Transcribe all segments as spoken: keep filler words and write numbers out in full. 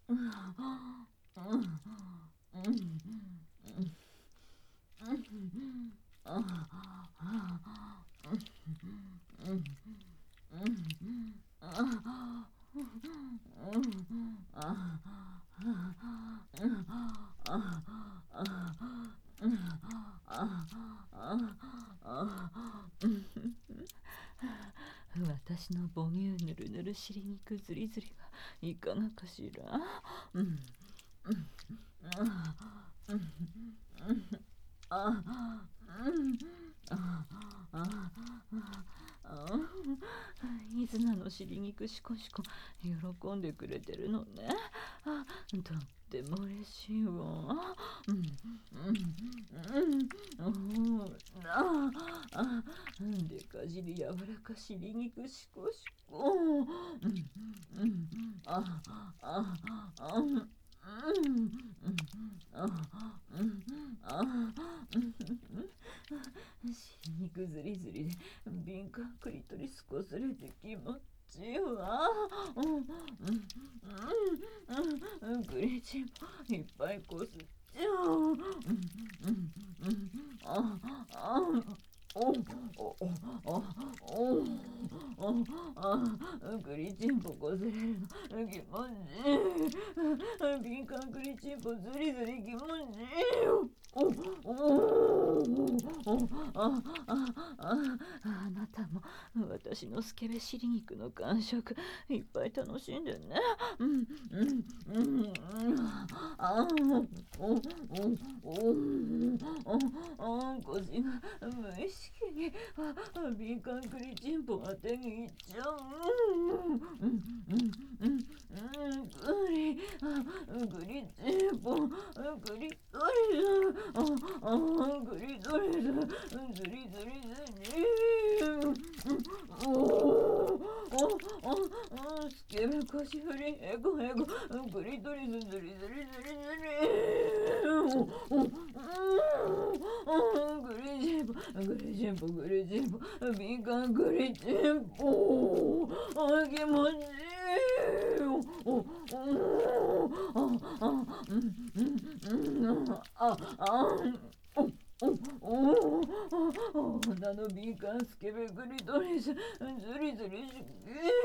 私の母乳ぬるぬる尻肉ずりずりがいかがかしら。うんうんうんうんあうんあああイズナの尻肉シコシコ喜んでくれてるのね。あとっても嬉しいわ。うんうんうんああでかじり柔らか尻肉シコシコ。うんうんあああうんうんあうんあ尻肉ずりずりで敏感クリトリスこすれて気持ちいいわ。うんうんうんうんクリチンもいっぱいこすっちゃう。うんうんうんああおおおおおあクリチンポこすれるの気持ちいい。敏感クリチンポずりずり気持ちいいよ。おおおああああなたも私のスケベ尻肉の感触いっぱい楽しんでね。うんうんうんあおおおお腰が無意識に敏感クリチンポが手にいっちゃう。うんうんうんうんグリグリチンポグリトリスああグリトリスずりずりずりおおおスケベ腰振りエコエコグリトリスずりずりずりずりおおグリチンポグリチンポグリチンポ敏感グリチンポあ気持ちいいおおおああうんうんうんああおおお女の敏感スケベグリトリスずりずりし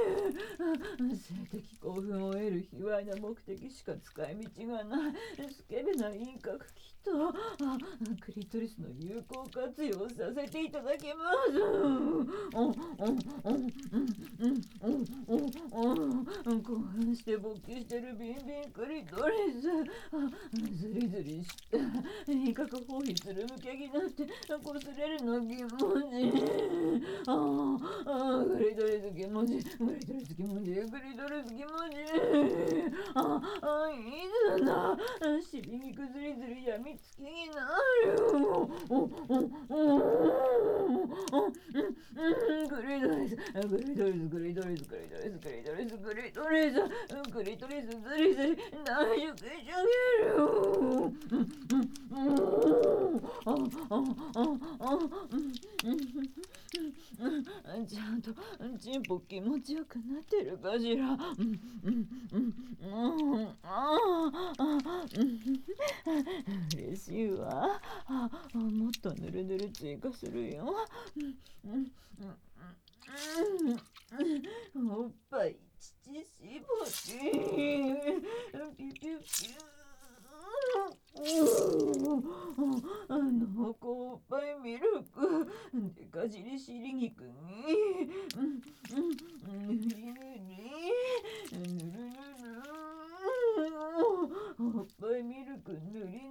性的興奮を得る卑猥な目的しか使い道がないスケベな輪郭きっとあクリトリスの有効活用させていただきます。おおおうんうんおおお興奮して勃起してるビンビンクリトリスずりずりして輪郭包囲する向けになってこすれるの気持ちいい。ああグリトリス気持ちいいグリトリス気持ちいいグリトリス気持ちいい。ああいいな尻肉ずりずりやみつきになる。おおおおグリトリスグリトリスグリトリスグリトリスグリトリスグリトリスグリトリスずりずり大丈夫してあげるよ。ああああうんちゃんとチンポ気持ちよくなってるかしら。うんうんうんうんああ嬉しいわ。あもっとぬるぬる追加するよ。うんうんうんおっぱい乳しぼりピュピュピュ濃厚おっぱいミルクでか尻尻肉にぬりぬりぬるぬるおっぱいミルクぬりぬり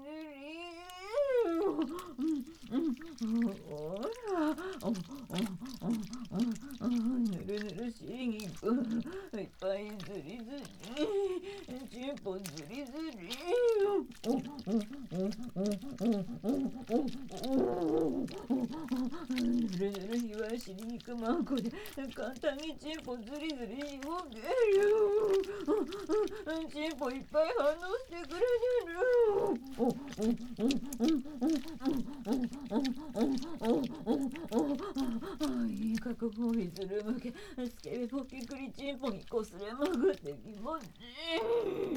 ほらおおおぬるぬる尻肉いっぱいずりずりチンポずりずりおおおおおおおぬるぬるひわしり肉まんこで簡単にチンポずりずり動ける。チンポいっぱい反応してくれてる。おおおおおおおいい確保にする向けスケベポキクリチンポにこすれまくって気持ちいい。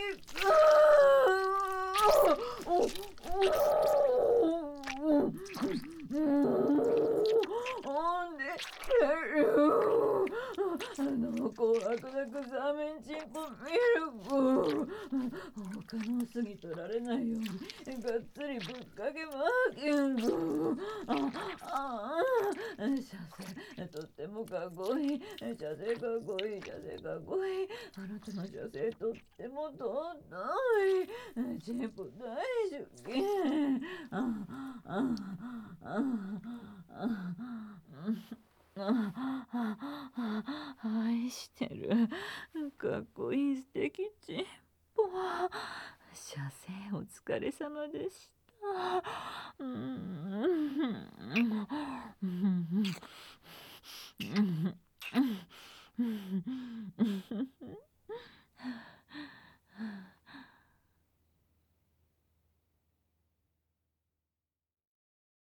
んでるあの紅白なくサーメンチンポミルク他の過ぎ取られないようにがっつりぶっかけマーキングあああ射精とってもかっこいい射精かっこいい射精かっこいいあなたの射精とっても尊いチンポ大好きあああああ愛してるかっこいい素敵チンポ射精お疲れ様でしたうん